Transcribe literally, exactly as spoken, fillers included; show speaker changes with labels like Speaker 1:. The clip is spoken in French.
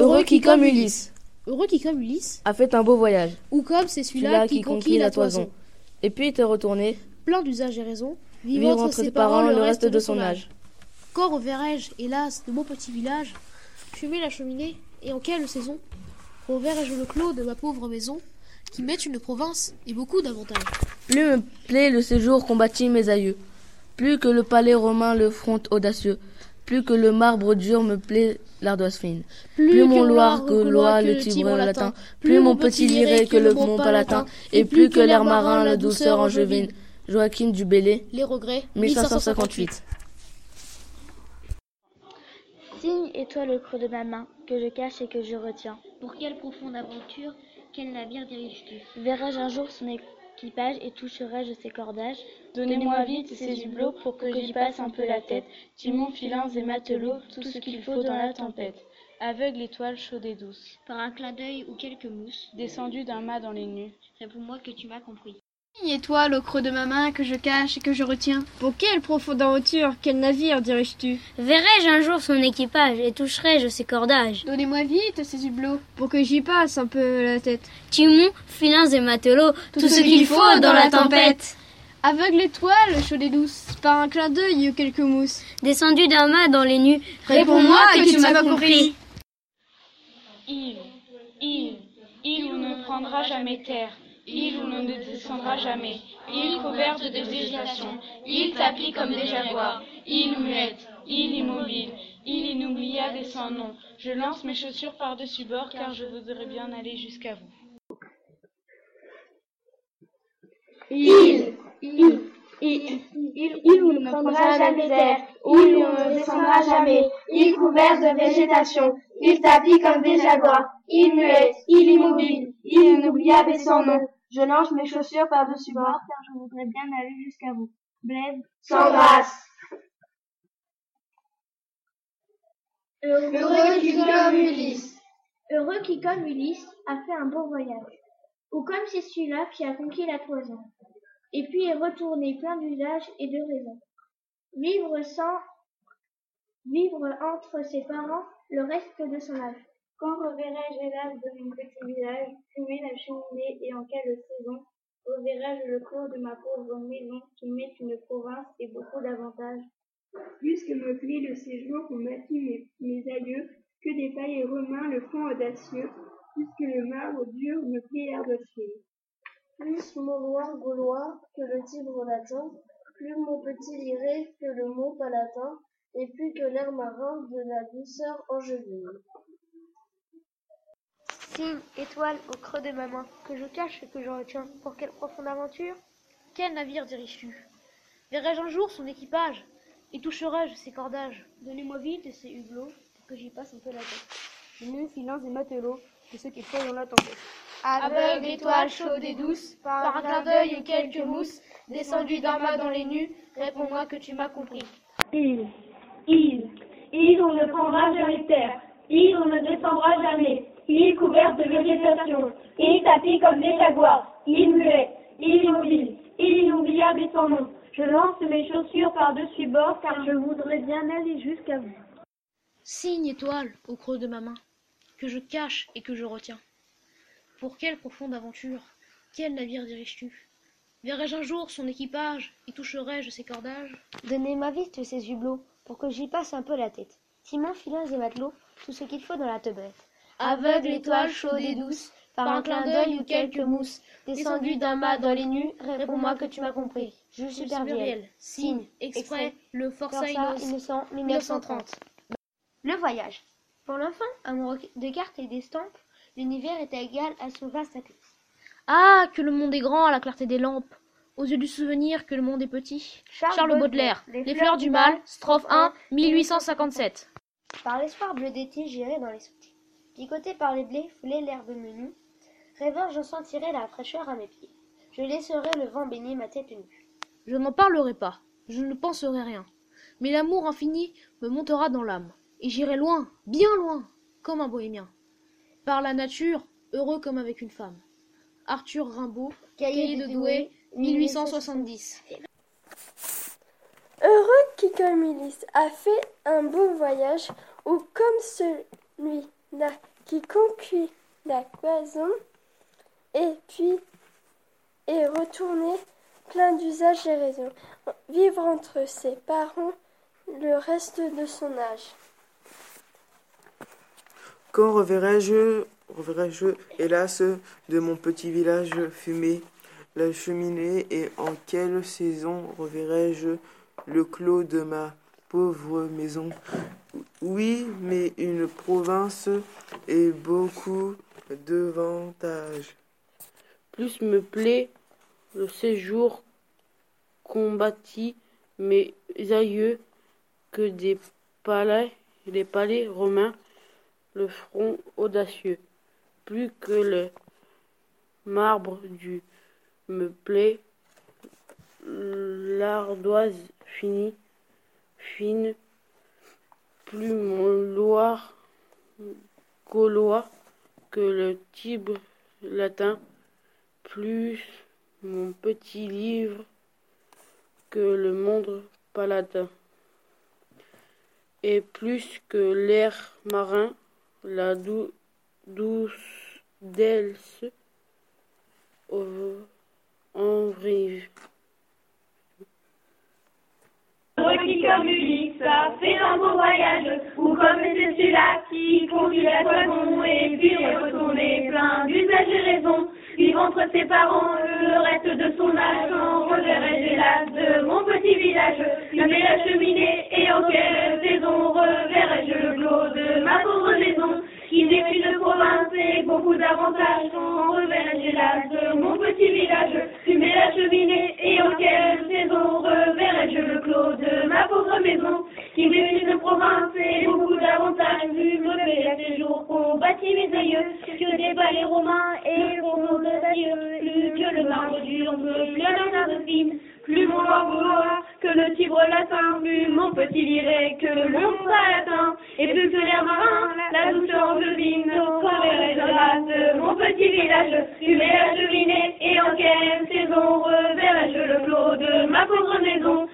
Speaker 1: Heureux qui comme Ulysse
Speaker 2: Heureux qui comme Ulysse
Speaker 1: a fait un beau voyage,
Speaker 2: ou comme c'est celui-là
Speaker 1: celui-là
Speaker 2: qui
Speaker 1: qui
Speaker 2: conquit
Speaker 1: conquit
Speaker 2: la
Speaker 1: la
Speaker 2: toison,
Speaker 1: toison, et puis était retourné
Speaker 2: plein d'usage et raison,
Speaker 1: vivre entre ses parents le reste de son âge.
Speaker 2: Quand reverrai-je, hélas, de mon petit village, fumer la cheminée, et en quelle saison reverrai-je le clos de ma pauvre maison, qui met une province et beaucoup d'avantages.
Speaker 1: Plus me plaît le séjour qu'ont bâti mes aïeux, plus que le palais romain le front audacieux, plus que le marbre dur me plaît l'ardoise fine, plus, plus mon Loire que Loire le Tibre latin, plus mon petit Liré que le mont Palatin, et plus que l'air marin la douceur angevine. Joachim du Bellay,
Speaker 2: Les regrets,
Speaker 1: mille cinq cent cinquante-huit.
Speaker 3: Signe étoile au creux de ma main, que je cache et que je retiens.
Speaker 4: Pour quelle profonde aventure, quel navire diriges-tu?
Speaker 3: Verrai-je un jour son équipage et toucherai-je ses cordages?
Speaker 5: Donnez-moi vite ces hublots pour que j'y passe un peu la tête. Timons, filins et matelots, tout ce qu'il faut dans la tempête. Aveugle étoile chaude et douce,
Speaker 4: Par un clin d'œil ou quelques mousses,
Speaker 5: descendue d'un mât dans les nues.
Speaker 4: réponds-moi que tu m'as compris.
Speaker 6: Signe étoile au creux de ma main que je cache et que je retiens. Pour quelle profonde aventure, quel navire diriges-tu?
Speaker 7: Verrai-je un jour son équipage et toucherai-je ses cordages?
Speaker 6: Donnez-moi vite ces hublots pour que j'y passe un peu la tête.
Speaker 7: Timons, filins et matelots, tout, tout ce qu'il faut dans la tempête.
Speaker 6: Aveugle étoile chaude et douce, par un clin d'œil ou quelques mousses,
Speaker 7: descendu d'un mât dans les nues,
Speaker 6: réponds-moi que tu m'as compris.
Speaker 5: Île, île, île où ne prendra jamais terre, île où l'on ne descendra jamais, île couverte de végétation, île tapie comme des jaguars, île muette, île immobile, île inoubliable et sans nom. Je lance mes chaussures par-dessus bord car je voudrais bien aller jusqu'à vous.
Speaker 8: Île, île, île, île, île où l'on ne prendra jamais terre, île où l'on ne descendra jamais, île couverte de végétation, île tapie comme des jaguars, île muette, île immobile, île inoubliable et sans nom. Je lance mes chaussures par-dessus bord car je voudrais bien aller jusqu'à vous. Blaise, sans grâce.
Speaker 9: Heureux qui comme Ulysse. Heureux qui comme Ulysse a fait un beau voyage, ou comme c'est celui-là qui a conquis la toison, et puis est retourné plein d'usages et de raisons. Vivre sans, vivre entre ses parents le reste de son âge.
Speaker 8: Quand reverrai-je hélas de mon petit village, fumer la cheminée et en quelle saison reverrai-je le clos de ma pauvre maison qui met une province et beaucoup d'avantages? Plus que me plaît le séjour qu'ont bâti mes, mes aïeux, que des palais romains le front audacieux, plus que le marbre dur me plaît l'ardoise fine.
Speaker 9: Plus mon Loire gaulois que le Tibre latin, plus mon petit Liré que le mont Palatin, et plus que l'air marin de la douceur angevine.
Speaker 3: Signe étoile au creux de ma main, que je cache et que je retiens. Pour quelle profonde aventure,
Speaker 2: Quel navire diriges-tu? Verrai-je un jour son équipage et toucherai-je ses cordages?
Speaker 3: donnez-moi vite ces hublots pour que j'y passe un peu la tête.
Speaker 6: Timons, filins et matelots, tout ce qu'il faut dans la tempête.
Speaker 8: Aveugle étoile chaude et douce, par un clin d'œil ou quelques mousses, descendu d'un mât dans les nues, réponds-moi que tu m'as compris.
Speaker 9: Île, île, île où on ne prendra jamais terre, île où on ne descendra jamais, île couverte de végétation, île tapie comme des jaguars, île muette, île immobile, île inoubliable et sans nom. Je lance mes chaussures par-dessus bord car je voudrais bien aller jusqu'à vous.
Speaker 2: Signe étoile au creux de ma main, que je cache et que je retiens. Pour quelle profonde aventure, quel navire diriges-tu? Verrai-je un jour son équipage et toucherai-je ses cordages?
Speaker 3: Donnez-moi vite ces hublots pour que j'y passe un peu la tête. Timons, filins et matelots, tout ce qu'il faut dans la teubette.
Speaker 8: Aveugle étoile chaude et douce, par un clin d'œil ou quelques mousses, descendu d'un mât dans les nues, réponds-moi que tu m'as compris.
Speaker 3: Jules
Speaker 2: Jules
Speaker 3: Supervielle.
Speaker 2: Supervielle. Signe, exprès, le Forçat Innocent,
Speaker 3: Innocent,
Speaker 2: mille
Speaker 3: mille
Speaker 2: neuf
Speaker 3: neuf
Speaker 2: cent
Speaker 3: cent
Speaker 2: trente.
Speaker 3: trente. Le voyage. Pour l'enfant, amoureux de cartes et d'estampes, l'univers était égal à son vaste atlas.
Speaker 2: Ah, que le monde est grand à la clarté des lampes, aux yeux du souvenir que le monde est petit.
Speaker 3: Charles,
Speaker 2: Charles Baudelaire, Les fleurs du mal, strophe un, mille huit cent cinquante-sept.
Speaker 3: Par l'espoir bleu d'été, j'irai dans les sentiers. Picoté par les blés, foulé l'herbe menue, rêveur, j'en sentirai la fraîcheur à mes pieds. Je laisserai le vent baigner ma tête nue.
Speaker 2: Je n'en parlerai pas, je ne penserai rien, mais l'amour infini me montera dans l'âme, et j'irai loin, bien loin, comme un bohémien. Par la nature, heureux comme avec une femme. Arthur Rimbaud, Cahiers de Douai, mille huit cent soixante-dix.
Speaker 10: Heureux qui comme Ulysse a fait un beau voyage, ou comme celui-là
Speaker 8: qui conquit la cloison, et puis est retourné plein d'usages et raisons, vivre entre ses parents le reste de son âge.
Speaker 10: Quand reverrai-je, reverrai-je, hélas, de mon petit village fumer la cheminée, et en quelle saison reverrai-je le clos de ma pauvre maison? Oui, mais une province et beaucoup d'avantages.
Speaker 11: Plus me plaît le séjour qu'ont bâti mes aïeux que des palais, des palais romains, le front audacieux. Plus que le marbre du me plaît l'ardoise finie, fine, plus mon Loire gaulois que le Tibre latin, plus mon petit livre que le monde palatin, et plus que l'air marin, la dou- douce d'Else en rive.
Speaker 9: Qui comme Ulysse a fait un beau voyage, ou comme c'est celui-là qui conduit la toison, et puis est retourné plein d'usages et raisons, vivre entre ses parents le reste de son âge. Quand reverrai-je hélas de mon petit village, fumer la cheminée, et en quelle saison reverrai-je le clos de ma pauvre maison, qui n'est qu'une province et beaucoup d'avantages. Quand reverrai-je hélas de mon petit village, fumer la cheminée, et en quelle saison reverrai-je le clos de ma pauvre maison, qui n'est qu'une province et beaucoup d'avantages. Vu me fait à ces jours qu'ont bâti mes aïeux, que des palais romains et qu'on nos aïeux, plus que le marbre dur me plaît la nappe fine, plus mon Loire gaulois que le Tibre latin, plus mon petit liret que le long palatin, et plus que l'air marin, la douceur angevine. Quand verrai-je hélas de mon petit village, fumer la cheminée, et en quelle saison reverrai-je le clos de ma pauvre maison,